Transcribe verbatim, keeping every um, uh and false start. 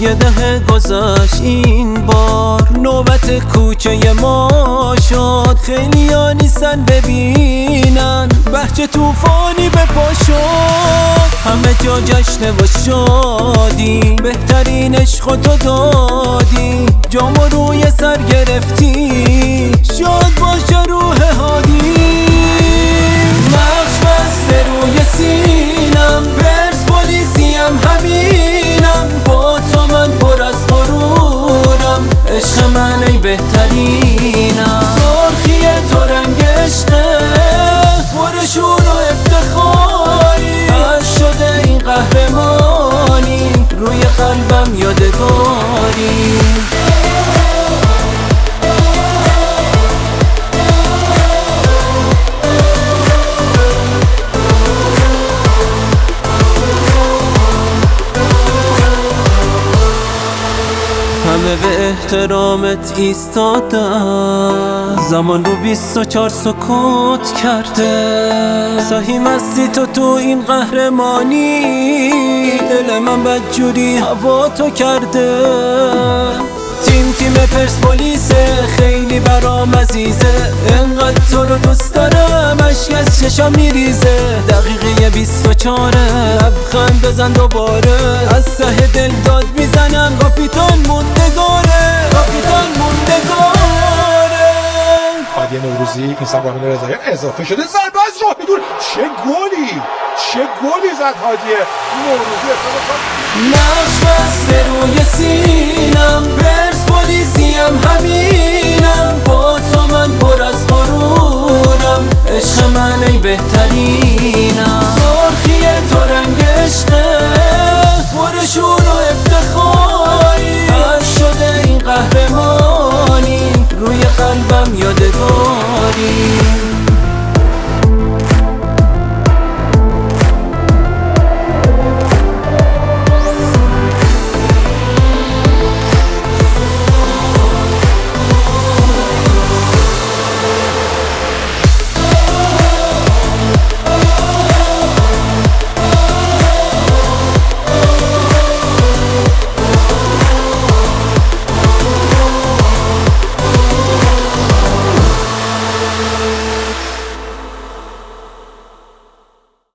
یه ده گذشت این بار نوبت کوچه ما شد، خیلی ها نیستن ببینن بهجه توفانی به پا شد. همه جا جشنه و شادی، بهترین عشق تو دادی، جام روی سر گرفتی، شاد باشه روح هادی. نقش بسته روی سینم، پرسپولیسیم همینم، با تو من پر از غرورم، عشق من ای بهترینم. سرخی تو رنگ عشقه، پر شور و افتخاری، از شده این قهرمانی، روی قلبم یادگاری. همه به احترامت ایستادن، زمان رو بیست و چار سکوت کرده. سهی مستی تو تو این قهرمانی، دل من بدجوری هوا تو کرده. تیم تیم پرسپولیسه، خیلی برام عزیزه، انقدر تو رو دوست دارم اشک از چشام میریزه. دقیقه بیست و چاره، لبخند بزن دوباره، از ته دل داد میزنم کاپیتان موندگاره، کاپیتان موندگاره. هادی نوروزی اینستاگرام رضاییان اضافه شده، ضربه از راه دور، چه گلی چه گلی زد هادی نوروزی. نقش بسته روی سینم، پرسپولیسیم همینم، با تو من پر از غرورم، عشق من ای بهترینم. سرخی تو رنگ عشقه، پر شور و افتخاری، از شده این قهرمانی، روی قلبم یادگاری.